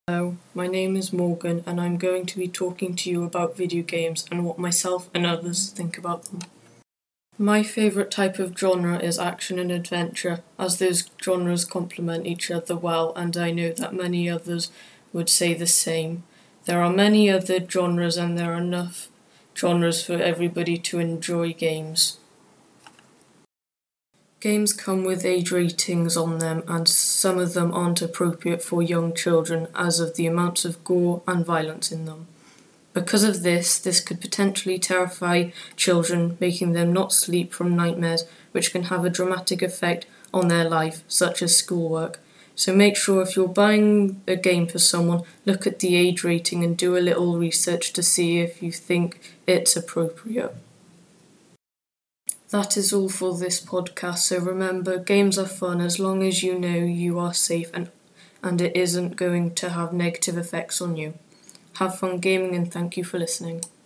Hello, my name is Morgan and I'm going to be talking to you about video games and what myself and others think about them. My favourite type of genre is action and adventure, as those genres complement each other well, and I know that many others would say the same. There are many other genres and there are enough genres for everybody to enjoy games. Games come with age ratings on them, and some of them aren't appropriate for young children as of the amounts of gore and violence in them. Because of this could potentially terrify children, making them not sleep from nightmares, which can have a dramatic effect on their life, such as schoolwork. So make sure if you're buying a game for someone, look at the age rating and do a little research to see if you think it's appropriate. That is all for this podcast, so remember, games are fun as long as you know you are safe and it isn't going to have negative effects on you. Have fun gaming and thank you for listening.